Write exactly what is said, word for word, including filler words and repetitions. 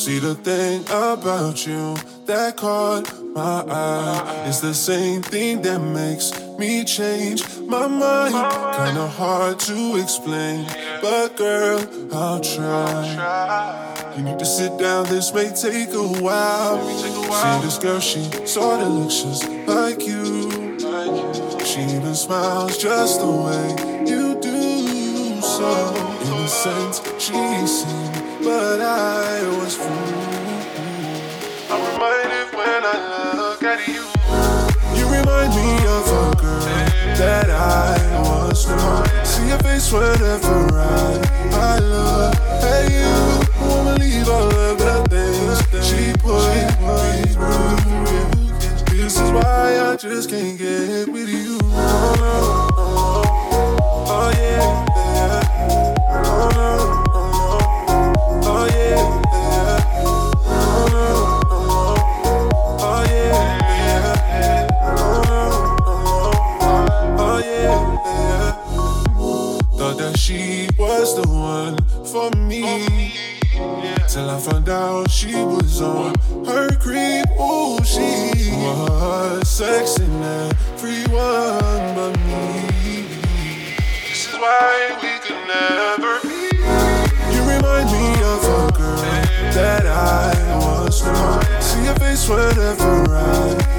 See, the thing about you that caught my eye is the same thing that makes me change my mind. Kinda hard to explain, but girl, I'll try. You need to sit down, this may take a while. See, this girl, she sorta looks just like you. She even smiles just the way you do. So innocent she seemed, but I was fooled. I'm reminded when I look at you. You remind me of a girl that I once knew. See your face whenever I, I look at you. Won't believe all of the things she put me through. This is why I just can't get with you. Oh no, oh, no. Oh yeah, yeah. Oh no, oh, no. Oh yeah, yeah. Oh no, oh, no. Oh yeah, yeah. Oh no, oh, no. Oh yeah, yeah. Thought that she was the one for me, till I found out she was on her creep. Ooh, she was sexing everyone but me. This is why we could never be. You remind me of a girl that I once knew. See your face whenever I